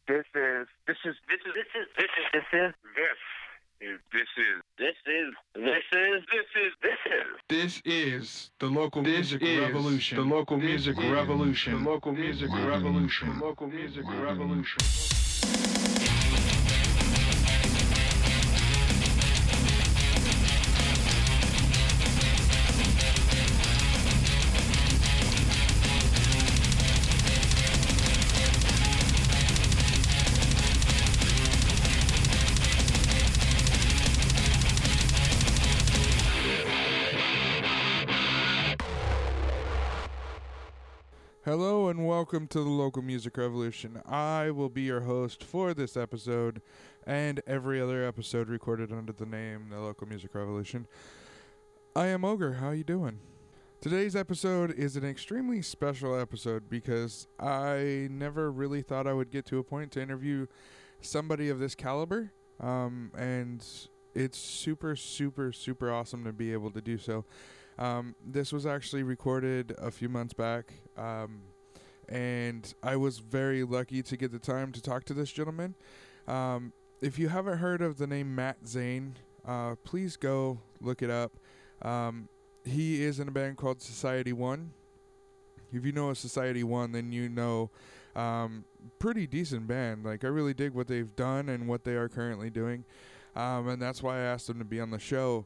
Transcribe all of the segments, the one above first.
This is the local music revolution. The local music revolution. The local music revolution. The local music revolution. Hello and welcome to the Local Music Revolution. I will be your host for this episode and every other episode recorded under the name The Local Music Revolution. I am Ogre. How you doing? Today's episode is an extremely special episode because I never really thought I would get to a point to interview somebody of this caliber, and it's super awesome to be able to do so. This was actually recorded a few months back, and I was very lucky to get the time to talk to this gentleman. If you haven't heard of the name Matt Zane, please go look it up. He is in a band called Society One. If you know a Society One, then you know pretty decent band. Like, I really dig what they've done and what they are currently doing, and that's why I asked him to be on the show.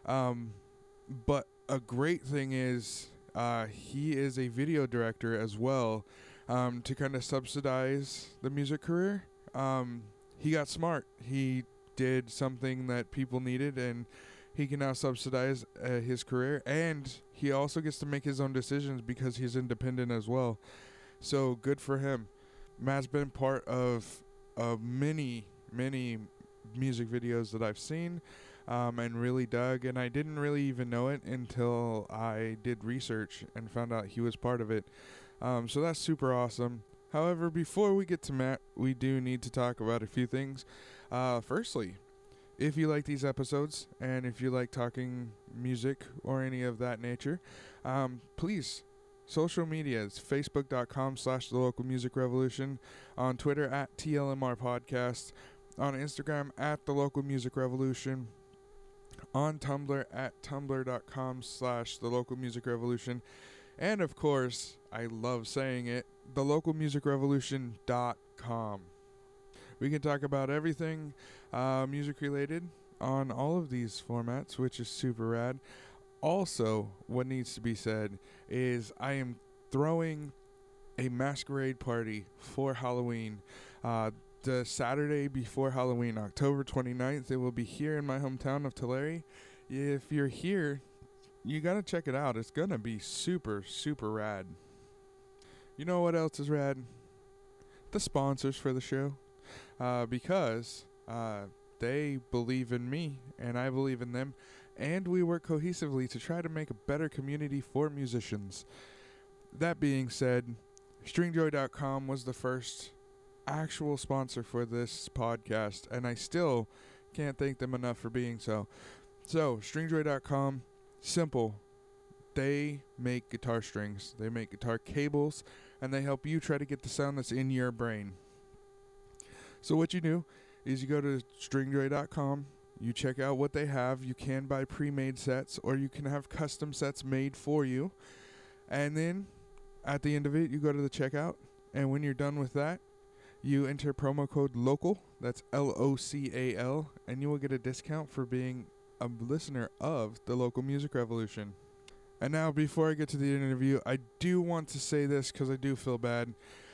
But a great thing is he is a video director as well, to kind of subsidize the music career. He got smart. He did something that people needed, and he can now subsidize his career, and he also gets to make his own decisions because he's independent as well. So good for him. Matt's been part of many music videos that I've seen, and really dug, and I didn't really even know it until I did research and found out he was part of it. So that's super awesome. However, before we get to Matt, we do need to talk about a few things. Firstly, if you like these episodes and if you like talking music or any of that nature, please, social media is facebook.com/the local music revolution, on Twitter at TLMR podcast, on Instagram at the local music revolution, on Tumblr at tumblr.com/the local music revolution, and of course, I love saying it, thelocalmusicrevolution.com. We can talk about everything music related on all of these formats, which is super rad. Also, what needs to be said is I am throwing a masquerade party for Halloween. The Saturday before Halloween, October 29th, it will be here in my hometown of Tulare. If you're here, you gotta check it out. It's gonna be super rad. You know what else is rad? The sponsors for the show. Because they believe in me and I believe in them, and we work cohesively to try to make a better community for musicians. That being said, Stringjoy.com was the first actual sponsor for this podcast, and I still can't thank them enough for being so. So, Stringjoy.com, simple. They make guitar strings, they make guitar cables, and they help you try to get the sound that's in your brain. So what you do is you go to Stringjoy.com, you check out what they have. You can buy pre-made sets, or you can have custom sets made for you. And then at the end of it, you go to the checkout, and when you're done with that, you enter promo code LOCAL, that's LOCAL, and you will get a discount for being a listener of the Local Music Revolution. And now, before I get to the interview, I do want to say this because I do feel bad.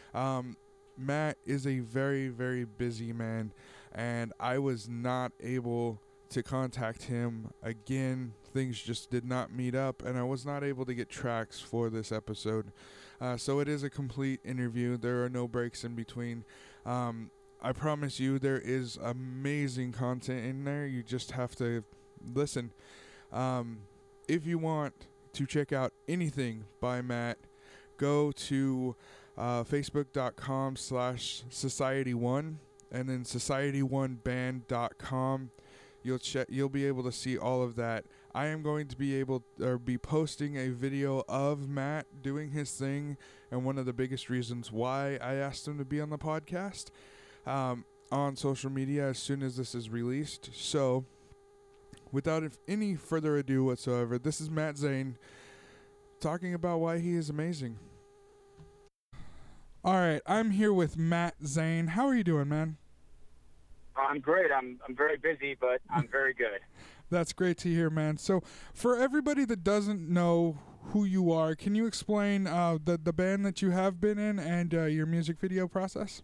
Matt is a very busy man, and I was not able to contact him again. Things just did not meet up, and I was not able to get tracks for this episode. So it is a complete interview. There are no breaks in between. I promise you there is amazing content in there. You just have to listen. If you want to check out anything by Matt, go to facebook.com/society1 and then society1band.com. You'll be able to see all of that. I am going to be posting a video of Matt doing his thing, and one of the biggest reasons why I asked him to be on the podcast. on social media as soon as this is released. So, without any further ado whatsoever, this is Matt Zane talking about why he is amazing. All right, I'm here with Matt Zane. How are you doing, man? I'm great. I'm very busy, but I'm very good. That's great to hear, man. So, for everybody that doesn't know who you are, can you explain the band that you have been in and your music video process?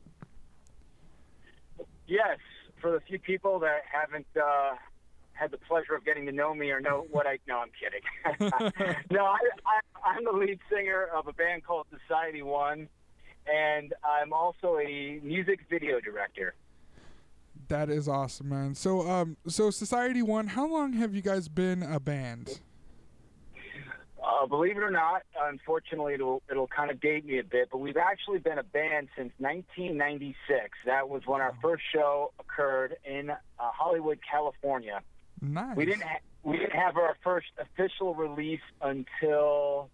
Yes, for the few people that haven't had the pleasure of getting to know me or know what I... No, I'm kidding. No, I'm the lead singer of a band called Society One, and I'm also a music video director. That is awesome, man. So, so Society One, how long have you guys been a band? Believe it or not, unfortunately, it'll kind of date me a bit, but we've actually been a band since 1996. That was when our first show occurred in Hollywood, California. Nice. We didn't have our first official release until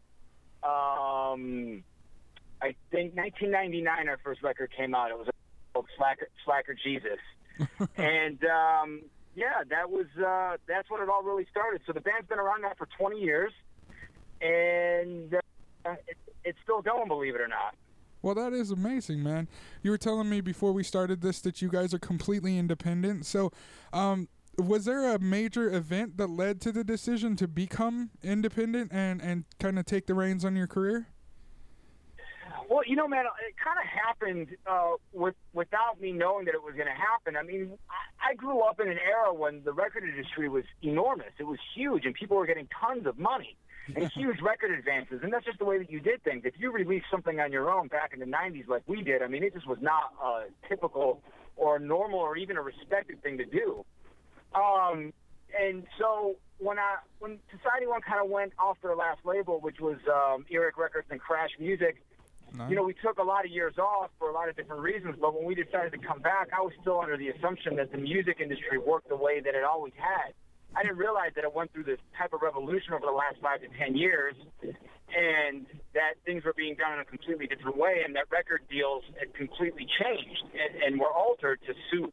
I think 1999. Our first record came out. It was called Slacker Jesus, and yeah, that's when it all really started. So the band's been around now for 20 years. And it's still going, believe it or not. Well, that is amazing, man. You were telling me before we started this that you guys are completely independent. So, was there a major event that led to the decision to become independent and kind of take the reins on your career? Well, you know, man, it kind of happened without me knowing that it was going to happen. I mean, I grew up in an era when the record industry was enormous. It was huge, and people were getting tons of money. And huge record advances, and that's just the way that you did things. If you released something on your own back in the 90s like we did, I mean, it just was not a typical or normal or even a respected thing to do. And so when Society One kind of went off their last label, which was Earache Records and Crash Music, nice. You know, we took a lot of years off for a lot of different reasons, but when we decided to come back, I was still under the assumption that the music industry worked the way that it always had. I didn't realize that it went through this type of revolution over the last 5 to 10 years, and that things were being done in a completely different way, and that record deals had completely changed and were altered to suit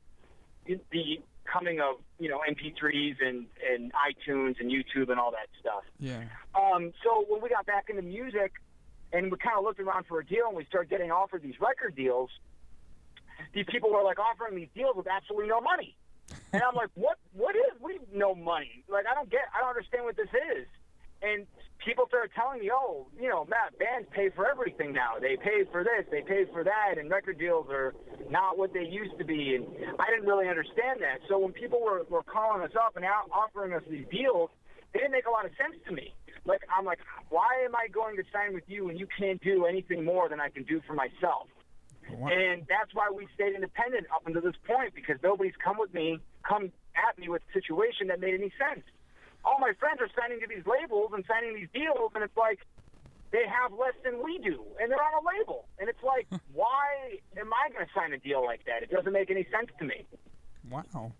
the coming of, you know, MP3s and iTunes and YouTube and all that stuff. Yeah. So when we got back into music and we kind of looked around for a deal and we started getting offered these record deals, these people were like offering these deals with absolutely no money. And I'm like, what is no money? Like, I don't understand what this is. And people started telling me, oh, you know, Matt, bands pay for everything now. They pay for this, they pay for that, and record deals are not what they used to be. And I didn't really understand that. So when people were calling us up and offering us these deals, they didn't make a lot of sense to me. Like, I'm like, why am I going to sign with you when you can't do anything more than I can do for myself? Wow. And that's why we stayed independent up until this point, because nobody's come at me with a situation that made any sense. All my friends are signing to these labels and signing these deals, and it's like they have less than we do, and they're on a label. And it's like, why am I going to sign a deal like that? It doesn't make any sense to me. Wow.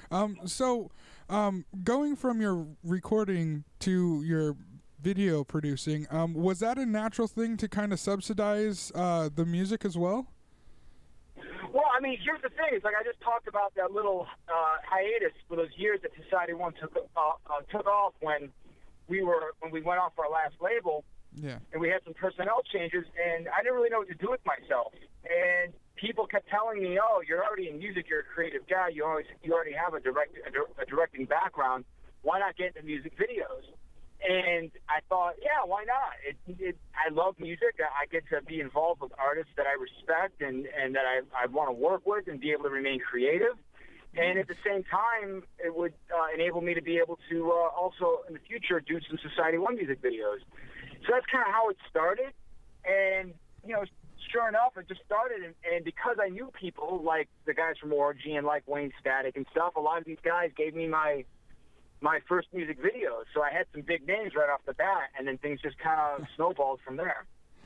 So going from your recording to your video producing, was that a natural thing to kind of subsidize the music as well? Well, I mean, here's the thing. It's like I just talked about that little hiatus for those years that Society One took off when we went off our last label. Yeah. And we had some personnel changes, and I didn't really know what to do with myself. And people kept telling me, "Oh, you're already in music. You're a creative guy. You already have a directing background. Why not get into music videos?" And I thought, yeah, why not? I love music. I get to be involved with artists that I respect and that I want to work with and be able to remain creative. And at the same time, it would enable me to be able to also, in the future, do some Society One music videos. So that's kind of how it started. And, you know, sure enough, it just started. And because I knew people like the guys from Orgy and like Wayne Static and stuff, a lot of these guys gave me my first music videos. So I had some big names right off the bat, and then things just kind of snowballed from there.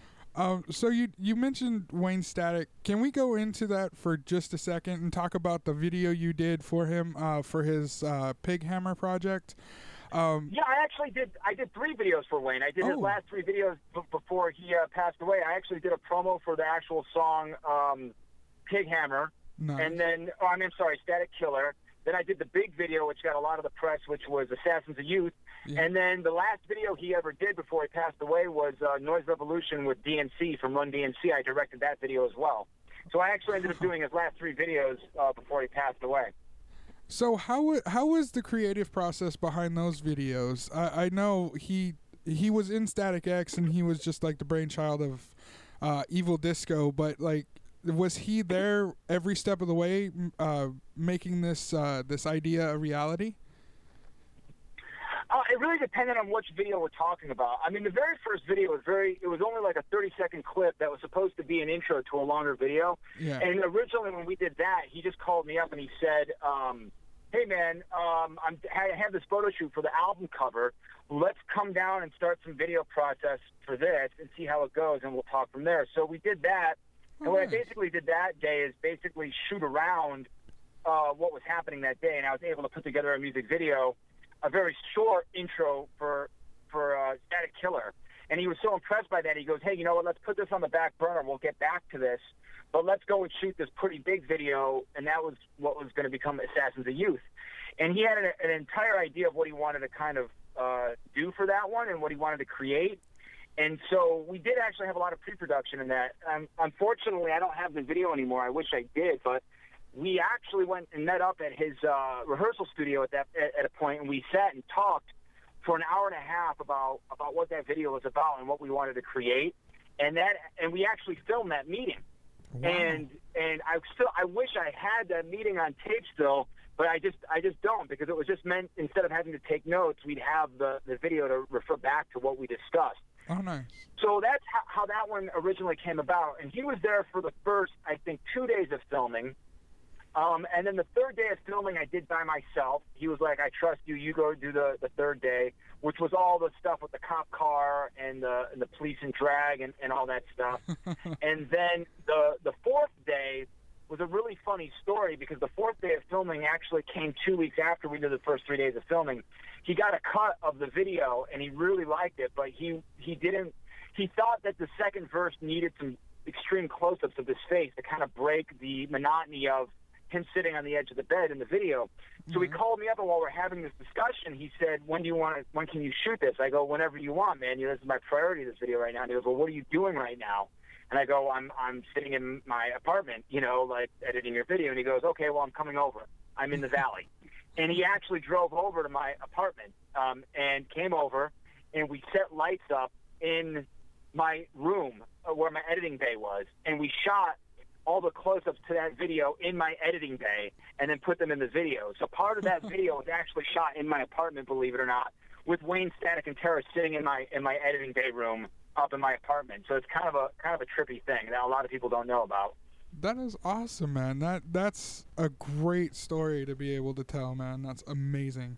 So you mentioned Wayne Static. Can we go into that for just a second and talk about the video you did for him for his Pig Hammer project? Yeah, I did 3 videos for Wayne. I did his last 3 videos before he passed away. I actually did a promo for the actual song Pig Hammer, Nice. And then, I'm sorry, Static Killer. Then I did the big video, which got a lot of the press, which was Assassins of Youth. Yeah. And then the last video he ever did before he passed away was Noise Revolution with DMC from Run DMC. I directed that video as well. So I actually ended up doing his last 3 videos before he passed away. So how was the creative process behind those videos? I know he was in Static X and he was just like the brainchild of Evil Disco, but like, was he there every step of the way, making this idea a reality? It really depended on which video we're talking about. I mean, the very first video it was only like a 30-second clip that was supposed to be an intro to a longer video. Yeah. And originally when we did that, he just called me up and he said, hey man, I have this photo shoot for the album cover. Let's come down and start some video process for this and see how it goes, and we'll talk from there. So we did that. And what I basically did that day is basically shoot around what was happening that day, and I was able to put together a music video, a very short intro for Static Killer. And he was so impressed by that, he goes, hey, you know what, let's put this on the back burner. We'll get back to this, but let's go and shoot this pretty big video, and that was what was going to become Assassins of Youth. And he had an entire idea of what he wanted to kind of do for that one and what he wanted to create. And so we did actually have a lot of pre-production in that. Unfortunately, I don't have the video anymore. I wish I did, but we actually went and met up at his rehearsal studio at a point, and we sat and talked for an hour and a half about what that video was about and what we wanted to create. And we actually filmed that meeting. Wow. And I wish I had that meeting on tape still, but I just don't, because it was just meant, instead of having to take notes, we'd have the video to refer back to what we discussed. Oh, nice. So that's how that one originally came about. And he was there for the first, I think, 2 days of filming. And then the third day of filming I did by myself. He was like, I trust you. You go do the third day, which was all the stuff with the cop car and the police and drag and all that stuff. And then the fourth day was a really funny story, because the fourth day of filming actually came 2 weeks after we did the first 3 days of filming. He got a cut of the video, and he really liked it, but he thought that the second verse needed some extreme close-ups of his face to kind of break the monotony of him sitting on the edge of the bed in the video. So he called me up, and while we're having this discussion, he said, when can you shoot this? I go, whenever you want, man. This is my priority, this video right now. And he goes, well, what are you doing right now? And I go, I'm sitting in my apartment, like editing your video. And he goes, okay, well, I'm coming over. I'm in the valley. And he actually drove over to my apartment and came over, and we set lights up in my room where my editing bay was, and we shot all the close-ups to that video in my editing bay and then put them in the video. So part of that video was actually shot in my apartment, believe it or not, with Wayne, Static, and Terror sitting in my editing bay room up in my apartment. So it's kind of a trippy thing that a lot of people don't know about. That is awesome, man. That's a great story to be able to tell, man. That's amazing.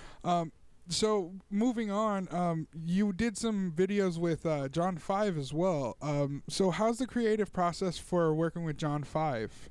So moving on, you did some videos with John 5 as well. So how's the creative process for working with John 5?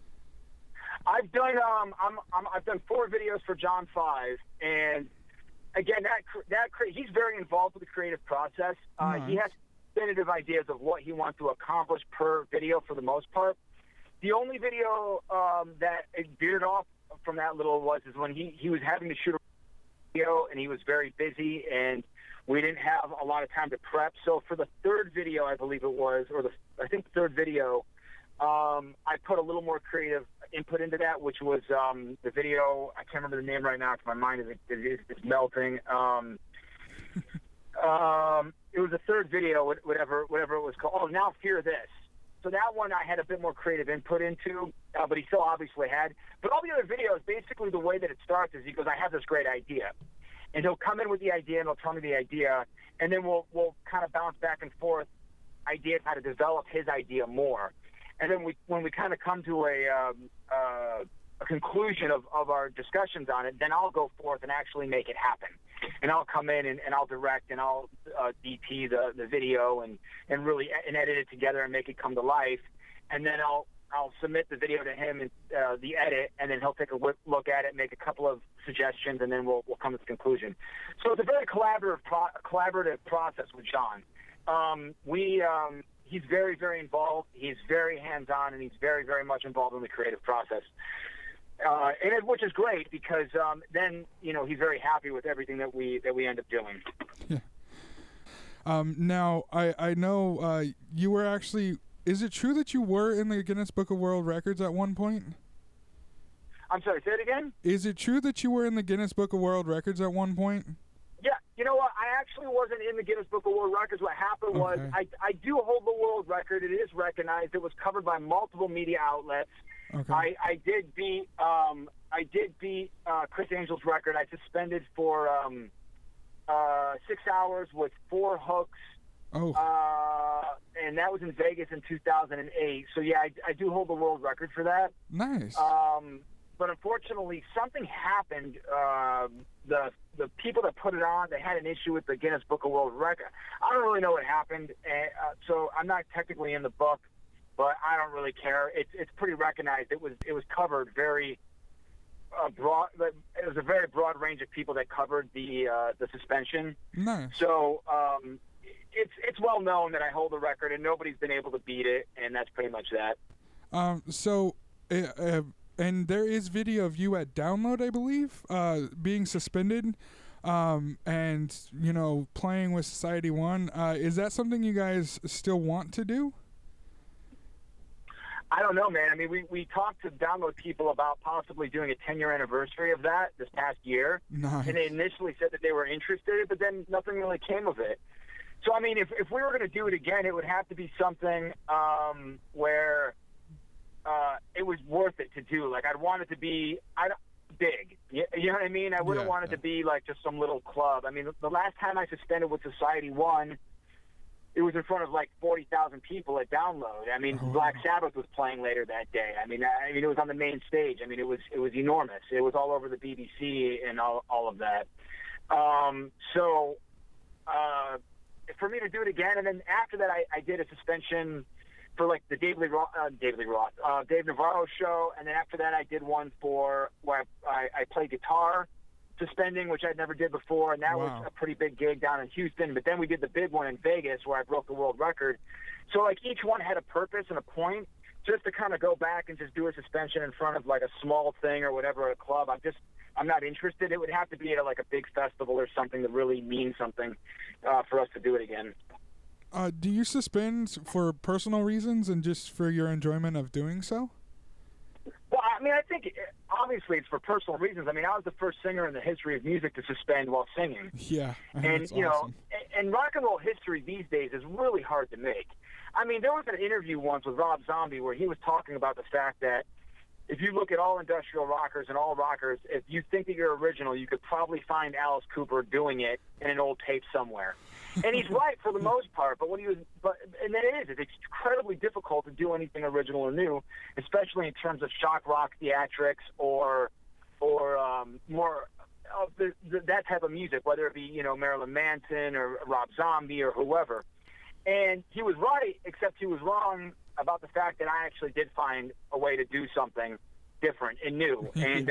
I've done I've done 4 videos for John 5, and again, he's very involved with the creative process. Nice. He has definitive ideas of what he wants to accomplish per video for the most part. The only video that it veered off from that little was when he was having to shoot a video, and he was very busy, and we didn't have a lot of time to prep. So for the third video, I believe it was, I think the third video, I put a little more creative input into that, which was the video. I can't remember the name right now because my mind is melting. It was the third video, whatever it was called. Oh, Now Fear This. So that one I had a bit more creative input into, but he still obviously had. But all the other videos, basically the way that it starts is he goes, I have this great idea. And he'll come in with the idea, and he'll tell me the idea, and then we'll kind of bounce back and forth ideas how to develop his idea more. And then when we kind of come to a conclusion of our discussions on it, then I'll go forth and actually make it happen. And I'll come in and I'll direct, and I'll DP the video and really edit it together and make it come to life. And then I'll submit the video to him and the edit, and then he'll take a look at it, make a couple of suggestions, and then we'll come to the conclusion. So it's a very collaborative process with John. he's very, very involved. He's very hands-on, and he's very, very much involved in the creative process. Which is great because then he's very happy with everything that we end up doing. Yeah. Now I know you were actually. Is it true that you were in the Guinness Book of World Records at one point? I'm sorry. Say it again. Is it true that you were in the Guinness Book of World Records at one point? Yeah. You know what? I actually wasn't in the Guinness Book of World Records. What happened was I do hold the world record. It is recognized. It was covered by multiple media outlets. Okay. I did beat Chris Angel's record. I suspended for 6 hours with 4 hooks. Oh. And that was in Vegas in 2008. So yeah, I do hold the world record for that. Nice. But unfortunately, something happened. The people that put it on, they had an issue with the Guinness Book of World Record. I don't really know what happened, so I'm not technically in the book, but I don't really care. It's pretty recognized. It was covered very broad. It was a very broad range of people that covered the suspension. Nice. So it's well known that I hold the record, and nobody's been able to beat it, and that's pretty much that. And there is video of you at Download, I believe, being suspended, and playing with Society One. Is that something you guys still want to do? I don't know, man. I mean, we talked to Download people about possibly doing a 10-year anniversary of that this past year. Nice. And they initially said that they were interested, but then nothing really came of it. So, I mean, if we were going to do it again, it would have to be something where it was worth it to do. Like, I'd want it to be big. You know what I mean? I wouldn't want it to be like just some little club. I mean, the last time I suspended with Society One, it was in front of like 40,000 people at Download. I mean, Black Sabbath was playing later that day. I mean, it was on the main stage. I mean, it was enormous. It was all over the BBC and all of that. For me to do it again, and then after that, I did a suspension for like the Dave Navarro show, and then after that, I did one for where I played guitar. Suspending, which I'd never did before, and that was a pretty big gig down in Houston. But then we did the big one in Vegas where I broke the world record. So, like, each one had a purpose and a point. Just to kind of go back and just do a suspension in front of, like, a small thing or whatever at a club, I'm not interested. It would have to be at, like, a big festival or something that really means something for us to do it again. Do you suspend for personal reasons and just for your enjoyment of doing so? Well, I mean, I think obviously it's for personal reasons. I mean, I was the first singer in the history of music to suspend while singing. Yeah, and awesome. And rock and roll history these days is really hard to make. I mean, there was an interview once with Rob Zombie where he was talking about the fact that if you look at all industrial rockers and all rockers, if you think that you're original, you could probably find Alice Cooper doing it in an old tape somewhere. And he's right for the most part, and then it's incredibly difficult to do anything original or new, especially in terms of shock rock theatrics or more of that type of music, whether it be Marilyn Manson or Rob Zombie or whoever. And he was right, except he was wrong about the fact that I actually did find a way to do something different and new, and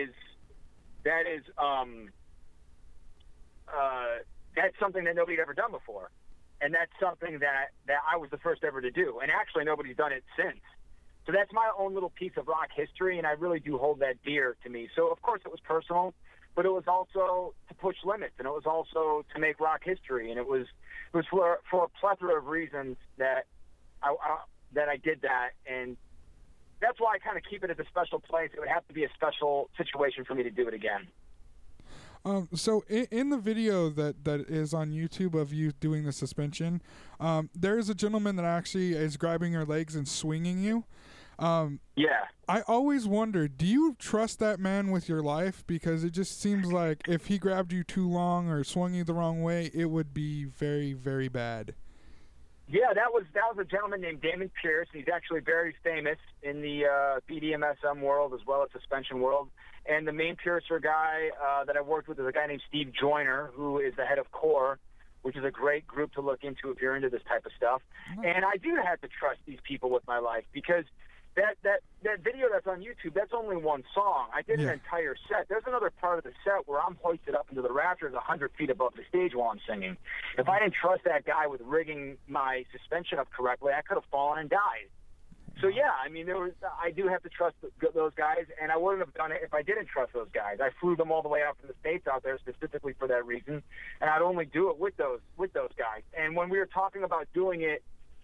that's something that nobody had ever done before, and that's something that I was the first ever to do, and actually nobody's done it since. So that's my own little piece of rock history, and I really do hold that dear to me. So of course it was personal, but it was also to push limits, and it was also to make rock history, and it was for a plethora of reasons that I did that, and that's why I kind of keep it as a special place. It would have to be a special situation for me to do it again. So in the video that is on YouTube of you doing the suspension, there is a gentleman that actually is grabbing your legs and swinging you. Yeah. I always wonder, do you trust that man with your life? Because it just seems like if he grabbed you too long or swung you the wrong way, it would be very, very bad. Yeah, that was a gentleman named Damon Pierce. He's actually very famous in the BDMSM world as well as suspension world. And the main piercer guy that I worked with is a guy named Steve Joyner, who is the head of CORE, which is a great group to look into if you're into this type of stuff. And I do have to trust these people with my life because, that video that's on YouTube, that's only one song. I did an entire set. There's another part of the set where I'm hoisted up into the rafters 100 feet above the stage while I'm singing. If I didn't trust that guy with rigging my suspension up correctly, I could have fallen and died. So, yeah, I mean, I do have to trust those guys, and I wouldn't have done it if I didn't trust those guys. I flew them all the way out from the States out there specifically for that reason, and I'd only do it with those guys. And when we were talking about doing it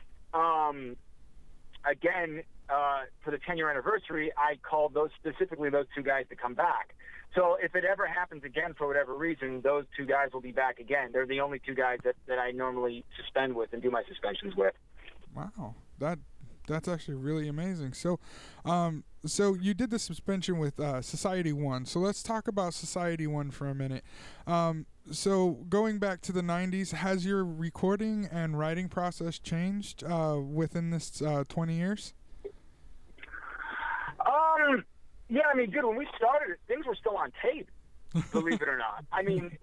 again for the 10-year anniversary, I called those two guys to come back. So if it ever happens again for whatever reason, those two guys will be back again. They're the only two guys that I normally suspend with and do my suspensions with. Wow, that's actually really amazing. So, so you did the suspension with Society One. So let's talk about Society One for a minute. So going back to the 90s, has your recording and writing process changed within this 20 years? Yeah, I mean, dude, when we started, things were still on tape, believe it or not. I mean,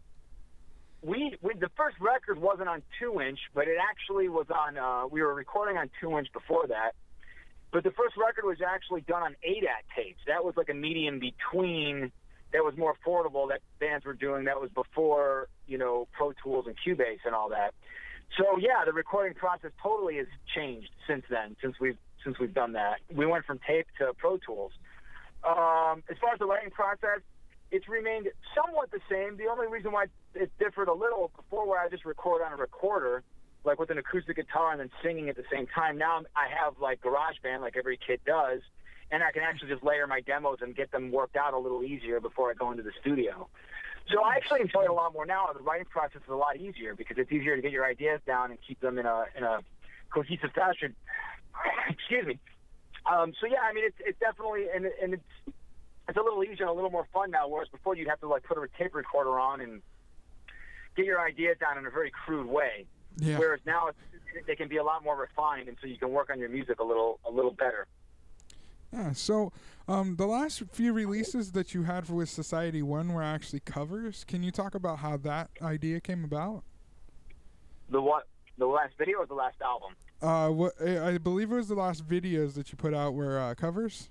the first record wasn't on 2-inch, but it actually was on, we were recording on 2-inch before that. But the first record was actually done on ADAT tapes. That was like a medium between, that was more affordable that bands were doing. That was before, Pro Tools and Cubase and all that. So, yeah, the recording process totally has changed since then, since we've done that. We went from tape to Pro Tools. As far as the writing process, it's remained somewhat the same. The only reason why it differed a little before, where I just record on a recorder, like with an acoustic guitar and then singing at the same time. Now I have like GarageBand, like every kid does, and I can actually just layer my demos and get them worked out a little easier before I go into the studio. So I actually enjoy it a lot more now. The writing process is a lot easier because it's easier to get your ideas down and keep them in a cohesive fashion. Excuse me. So yeah, I mean, it's definitely, and it's a little easier and a little more fun now, whereas before you'd have to like put a tape recorder on and get your ideas down in a very crude way. Yeah. Whereas now they can be a lot more refined, and so you can work on your music a little better. Yeah. So the last few releases that you had with Society One were actually covers. Can you talk about how that idea came about? The what? The last video or the last album? I believe it was the last videos that you put out were covers.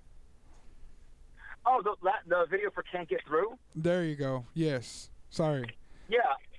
Oh, the video for Can't Get Through? There you go. Yes. Sorry. Yeah.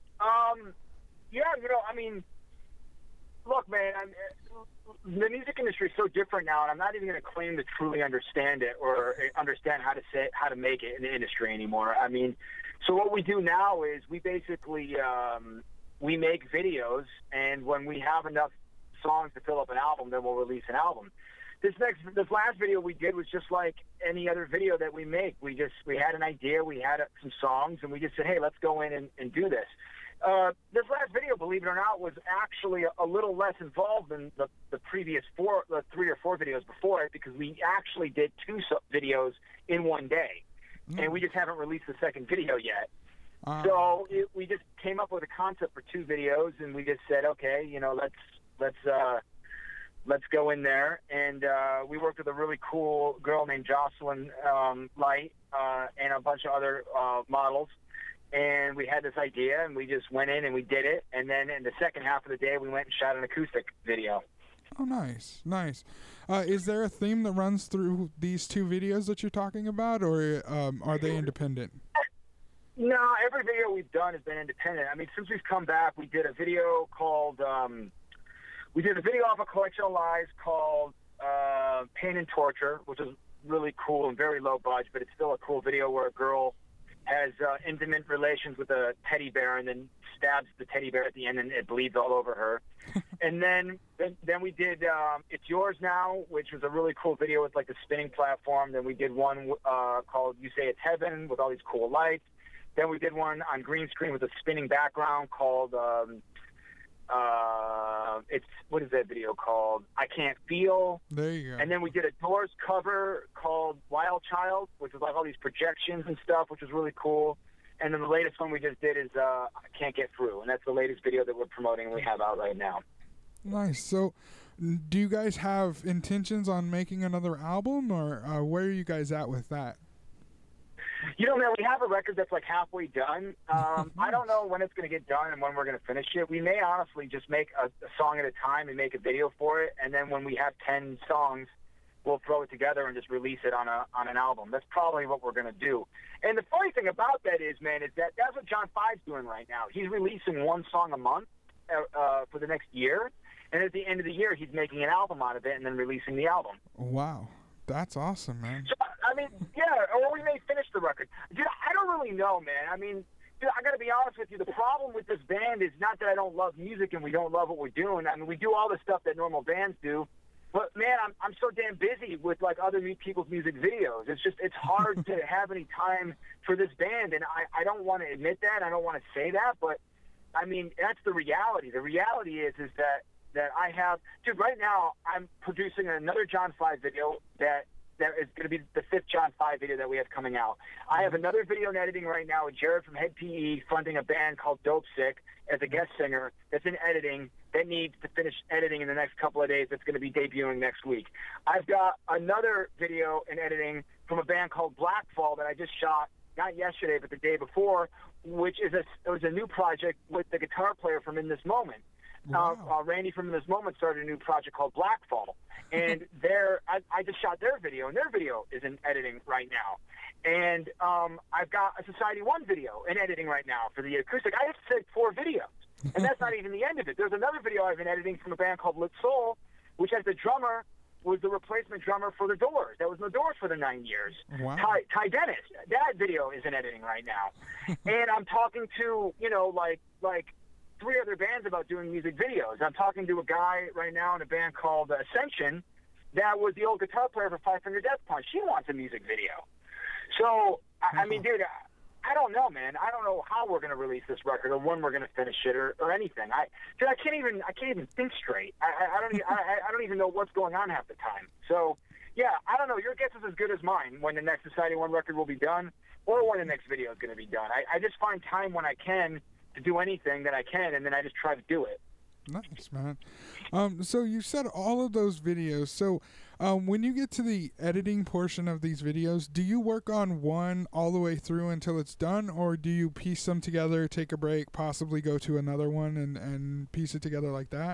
Yeah, I mean, look, man, the music industry is so different now, and I'm not even going to claim to truly understand it or understand how to make it in the industry anymore. I mean, so what we do now is we basically we make videos, and when we have enough songs to fill up an album, then we'll release an album. This last video we did was just like any other video that we make. We had an idea, we had some songs, and we just said, hey, let's go in and do this. This last video, believe it or not, was actually a little less involved than the previous 3 or 4 videos before it, because we actually did 2 videos in one day, and we just haven't released the second video yet. So we just came up with a concept for 2 videos, and we just said, okay, let's go in there. And we worked with a really cool girl named Jocelyn Light and a bunch of other models. And we had this idea, and we just went in and we did it. And then in the second half of the day, we went and shot an acoustic video. Oh, nice, nice. Is there a theme that runs through these 2 videos that you're talking about, or are they independent? No, every video we've done has been independent. I mean, since we've come back, we did a video called, we did a video off a collection of lies called Pain and Torture, which is really cool and very low budget, but it's still a cool video where a girl has intimate relations with a teddy bear and then stabs the teddy bear at the end, and it bleeds all over her. And then we did It's Yours Now, which was a really cool video with like the spinning platform. Then we did one called You Say It's Heaven with all these cool lights. Then we did one on green screen with a spinning background called what is that video called? I Can't Feel. There you go. And then we did a Doors cover called Wild Child, which was like all these projections and stuff, which was really cool. And then the latest one we just did is I Can't Get Through, and that's the latest video that we're promoting and we have out right now. Nice. So do you guys have intentions on making another album, or where are you guys at with that? Man, we have a record that's like halfway done. I don't know when it's going to get done and when we're going to finish it. We may honestly just make a song at a time and make a video for it. And then when we have 10 songs, we'll throw it together and just release it on an album. That's probably what we're going to do. And the funny thing about that is, man, is that's what John 5's doing right now. He's releasing one song a month for the next year, and at the end of the year, he's making an album out of it and then releasing the album. Wow. That's awesome, man. So, I mean, yeah, or we may finish the record. Dude, I don't really know, man. I mean, dude, I got to be honest with you. The problem with this band is not that I don't love music and we don't love what we're doing. I mean, we do all the stuff that normal bands do. But, man, I'm so damn busy with, like, other people's music videos. It's hard to have any time for this band, and I don't want to admit that. I don't want to say that, but, I mean, that's the reality. The reality is that I have – dude, right now I'm producing another John 5 video that is going to be the 5th John 5 video that we have coming out. I have another video in editing right now with Jared from Head PE fronting a band called Dope Sick as a guest singer that's in editing that needs to finish editing in the next couple of days. That's going to be debuting next week. I've got another video in editing from a band called Blackfall that I just shot, not yesterday, but the day before, which is it was a new project with the guitar player from In This Moment. Wow. Randy from In This Moment started a new project called Blackfall. And I just shot their video, and their video is in editing right now. And I've got a Society One video in editing right now for the acoustic. I have to take 4 videos, and that's not even the end of it. There's another video I've been editing from a band called Lit Soul, which has the drummer was the replacement drummer for The Doors. That was in The Doors for the 9 years. Wow. Ty Dennis. That video is in editing right now. And I'm talking to, like 3 other bands about doing music videos. I'm talking to a guy right now in a band called Ascension that was the old guitar player for Five Finger Death Punch. He wants a music video. So, I mean, dude, I don't know, man. I don't know how we're going to release this record or when we're going to finish it or anything. I can't even think straight. I don't even know what's going on half the time. So, yeah, I don't know. Your guess is as good as mine when the next Society One record will be done or when the next video is going to be done. I just find time when I can to do anything that I can, and then I just try to do it. Nice, man. So you said all of those videos. So when you get to the editing portion of these videos, do you work on one all the way through until it's done, or do you piece them together, take a break, possibly go to another one and piece it together like that?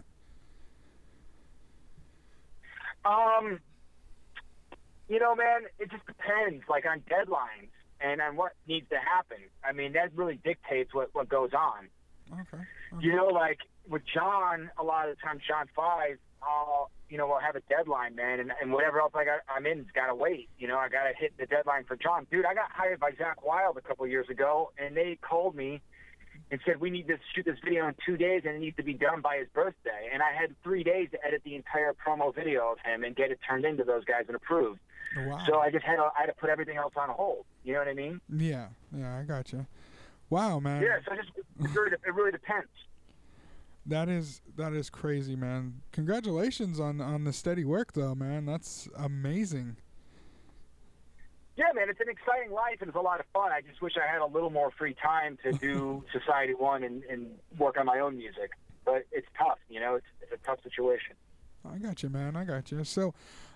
Man, it just depends, like on deadlines and on what needs to happen. I mean, that really dictates what goes on. Okay. Like with John, a lot of the time, John 5, we'll have a deadline, man, and whatever else I'm in's got to wait. I got to hit the deadline for John. Dude, I got hired by Zach Wilde a couple of years ago, and they called me and said, we need to shoot this video in 2 days, and it needs to be done by his birthday. And I had 3 days to edit the entire promo video of him and get it turned into those guys and approved. Wow. So I just had to put everything else on hold. You know what I mean? Yeah, I gotcha. Wow, man. Yeah, so it really depends. That is crazy, man. Congratulations on the steady work, though, man. That's amazing. Yeah, man, it's an exciting life, and it's a lot of fun. I just wish I had a little more free time to do Society One and work on my own music. But it's tough, it's a tough situation. I got you, man. I got you. So,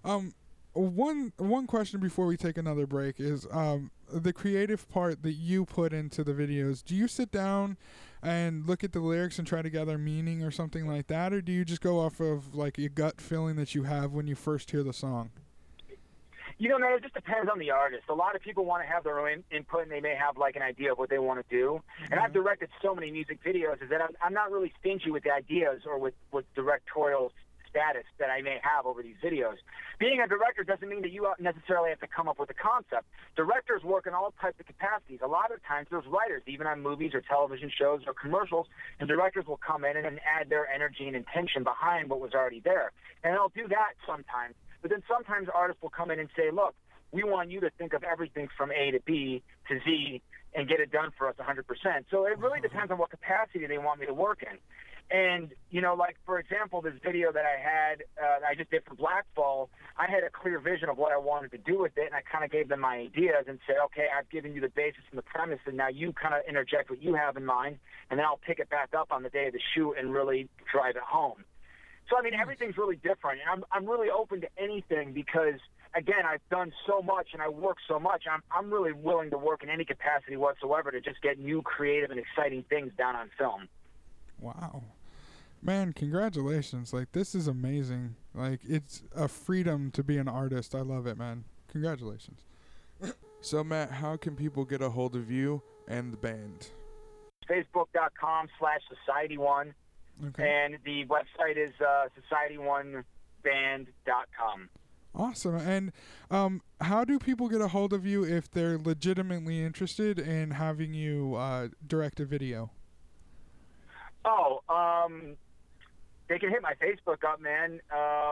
one question before we take another break is the creative part that you put into the videos. Do you sit down and look at the lyrics and try to gather meaning or something like that, or do you just go off of like a gut feeling that you have when you first hear the song? Man, it just depends on the artist. A lot of people want to have their own input, and they may have like an idea of what they want to do. And I've directed so many music videos is that I'm not really stingy with the ideas or with directorial status that I may have over these videos. Being a director doesn't mean that you necessarily have to come up with a concept. Directors work in all types of capacities. A lot of times there's writers, even on movies or television shows or commercials, and directors will come in and add their energy and intention behind what was already there. And they'll do that sometimes. But then sometimes artists will come in and say, look, we want you to think of everything from A to B to Z and get it done for us 100%. So it really depends on what capacity they want me to work in. And, like, for example, this video that I just did for Blackfall, I had a clear vision of what I wanted to do with it, and I kind of gave them my ideas and said, okay, I've given you the basis and the premise, and now you kind of interject what you have in mind, and then I'll pick it back up on the day of the shoot and really drive it home. So, I mean, everything's really different, and I'm really open to anything because, again, I've done so much and I work so much. I'm really willing to work in any capacity whatsoever to just get new, creative, and exciting things down on film. Wow. Man, congratulations. Like, this is amazing. Like, it's a freedom to be an artist. I love it, man. Congratulations. So, Matt, how can people get a hold of you and the band? Facebook.com/SocietyOne. Okay. And the website is SocietyOneBand.com. Awesome. And how do people get a hold of you if they're legitimately interested in having you direct a video? They can hit my Facebook up, man.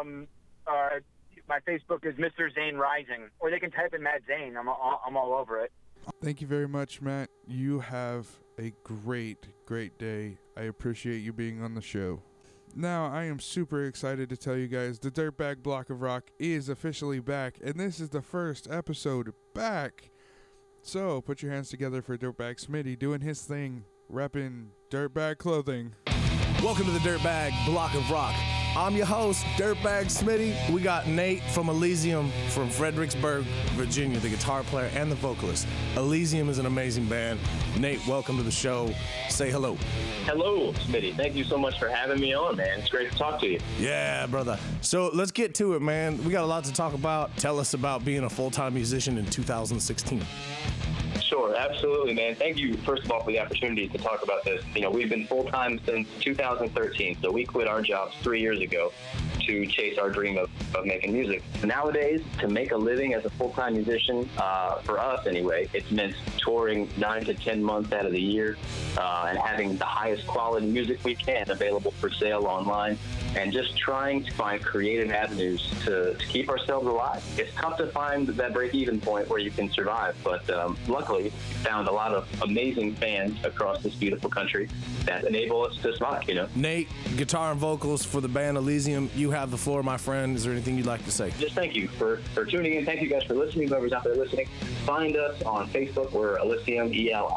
My Facebook is Mr. Zane Rising, or they can type in Matt Zane. I'm all over it. Thank you very much, Matt. You have a great day. I appreciate you being on the show. Now, I am super excited to tell you guys the Dirtbag Block of Rock is officially back, and this is the first episode back. So, put your hands together for Dirtbag Smitty doing his thing, repping Dirtbag clothing. Welcome to the Dirtbag Block of Rock. I'm your host, Dirtbag Smitty. We got Nate from Elysium from Fredericksburg, Virginia, the guitar player and the vocalist. Elysium is an amazing band. Nate, welcome to the show. Say hello. Hello, Smitty. Thank you so much for having me on, man. It's great to talk to you. Yeah, brother. So let's get to it, man. We got a lot to talk about. Tell us about being a full-time musician in 2016. Sure, absolutely, man. Thank you, first of all, for the opportunity to talk about this. You know, we've been full-time since 2013, so we quit our jobs 3 years ago to chase our dream of making music. Nowadays, to make a living as a full-time musician, for us anyway, it's meant touring 9 to 10 months out of the year and having the highest quality music we can available for sale online, and just trying to find creative avenues to keep ourselves alive. It's tough to find that break-even point where you can survive, but luckily, we found a lot of amazing fans across this beautiful country that enable us to survive, you know. Nate, guitar and vocals for the band Elysium. You have the floor, my friend. Is there anything you'd like to say? Just thank you for tuning in. Thank you guys for listening, whoever's out there listening. Find us on Facebook. We're Elysium,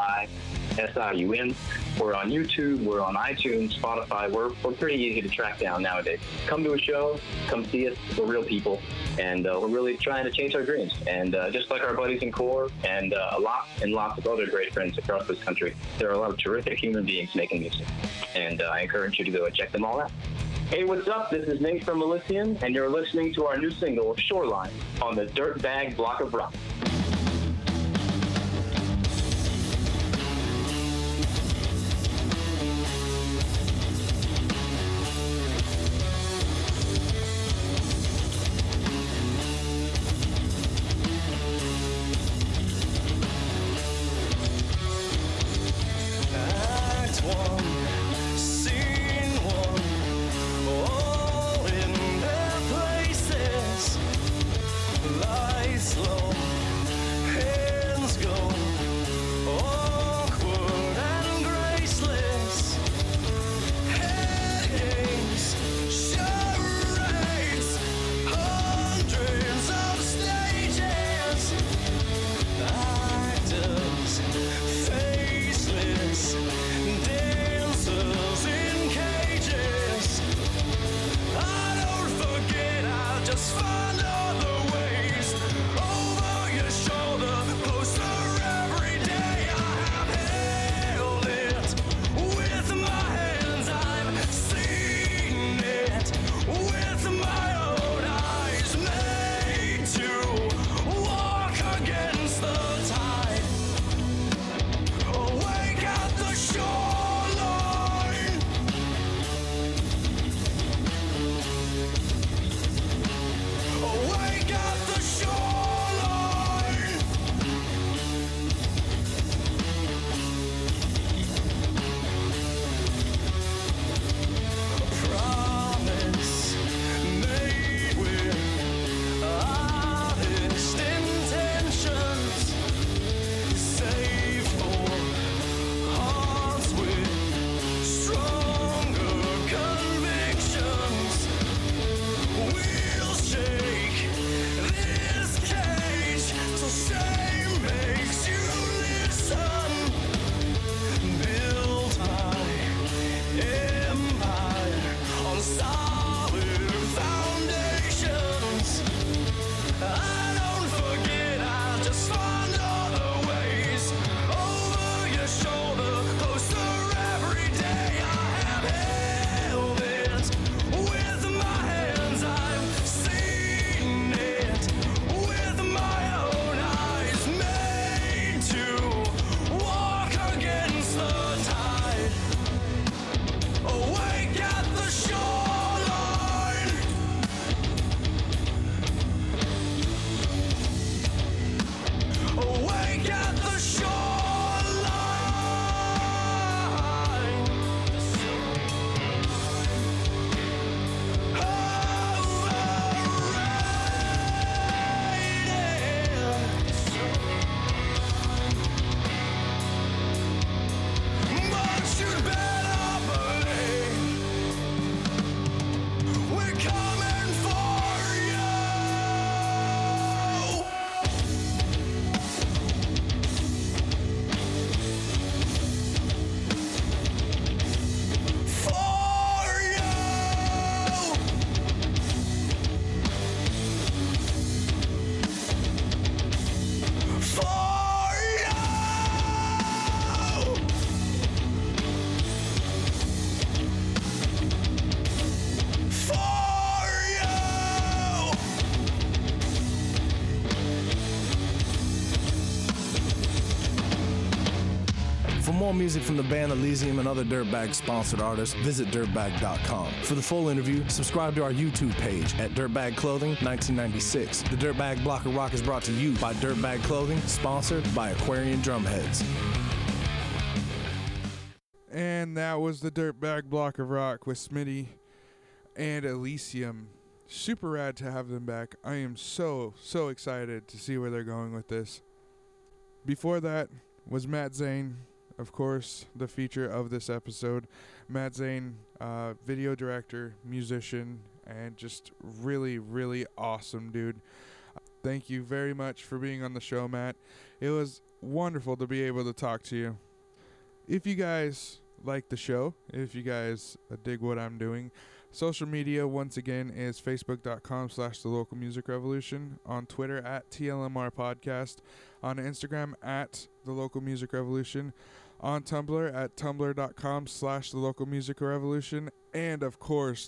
ELISIUM. We're on YouTube. We're on iTunes, Spotify. We're pretty easy to track down nowadays. Come to a show. Come see us. We're real people. And we're really trying to chase our dreams. And just like our buddies in CORE and lots of other great friends across this country, there are a lot of terrific human beings making music. And I encourage you to go and check them all out. Hey, what's up? This is Nate from Elysium, and you're listening to our new single, Shoreline, on the Dirtbag Block of Rock. more music from the band Elysium and other Dirtbag sponsored artists, visit dirtbag.com. For the full interview, subscribe to our YouTube page at Dirtbag Clothing 1996. The Dirtbag Block of Rock is brought to you by Dirtbag Clothing, sponsored by Aquarian Drumheads. And that was the Dirtbag Block of Rock with Smitty and Elysium. Super rad to have them back. I am so excited to see where they're going with this. Before that was Matt Zane, of course, the feature of this episode. Matt Zane, video director, musician, and just really awesome dude. Thank you very much for being on the show, Matt. It was wonderful to be able to talk to you. If you guys like the show, if you guys dig what I'm doing, social media, once again, is facebook.com/thelocalmusicrevolution, on Twitter at TLMR Podcast, on Instagram at The Local Music Revolution, on Tumblr at tumblr.com/thelocalmusicrevolution, and of course,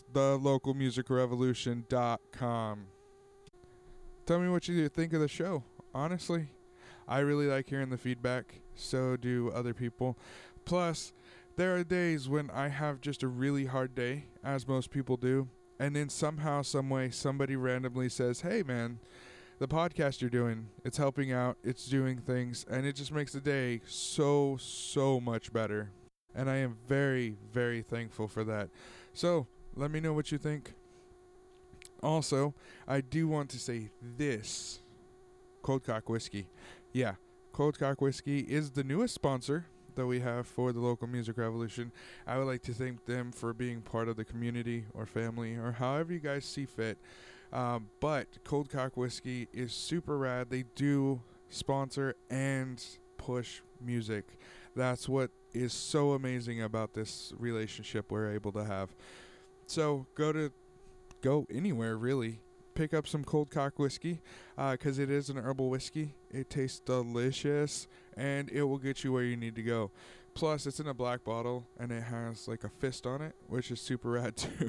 thelocalmusicrevolution.com. Tell me what you think of the show. Honestly, I really like hearing the feedback. So do other people. Plus, there are days when I have just a really hard day, as most people do, and then somehow, someway, somebody randomly says, "Hey man, the podcast you're doing, it's helping out, it's doing things," and it just makes the day so much better. And I am very thankful for that. So, let me know what you think. Also, I do want to say this. Cold Cock Whiskey. Yeah, Cold Cock Whiskey is the newest sponsor that we have for the Local Music Revolution. I would like to thank them for being part of the community or family or however you guys see fit. But Cold Cock Whiskey is super rad. They do sponsor and push music. That's what is so amazing about this relationship we're able to have. So go anywhere, really. Pick up some Cold Cock Whiskey, because it is an herbal whiskey. It tastes delicious, and it will get you where you need to go. Plus, it's in a black bottle, and it has like a fist on it, which is super rad too.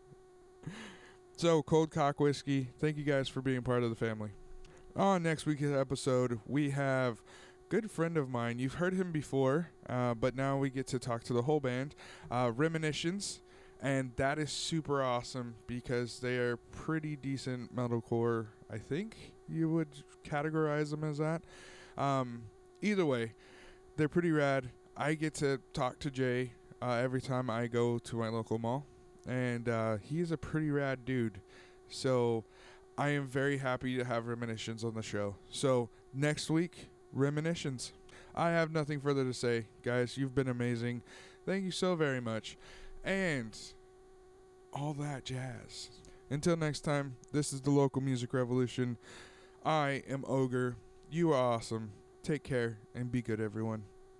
So, Cold Cock Whiskey, thank you guys for being part of the family. On next week's episode, we have a good friend of mine. You've heard him before, but now we get to talk to the whole band, Reminiscence. And that is super awesome because they are pretty decent metalcore. I think you would categorize them as that. Either way, they're pretty rad. I get to talk to Jay every time I go to my local mall. And he's a pretty rad dude. So I am very happy to have Reminiscence on the show. So next week, Reminiscence. I have nothing further to say. Guys, you've been amazing. Thank you so very much. And all that jazz. Until next time, this is the Local Music Revolution. I am Ogre. You are awesome. Take care and be good, everyone.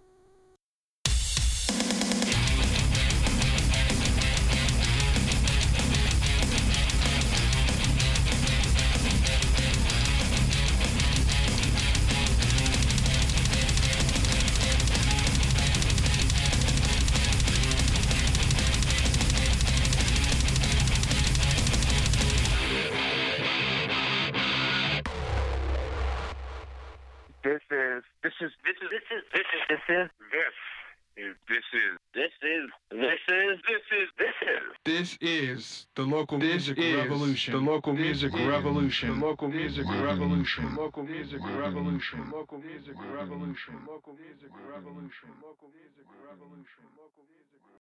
This is the Local Music Revolution. The Local Music Revolution. The Local Music Revolution. Local Music Revolution. Local Music Revolution. Local Music Revolution. Local Music Revolution. Local Music Revolution.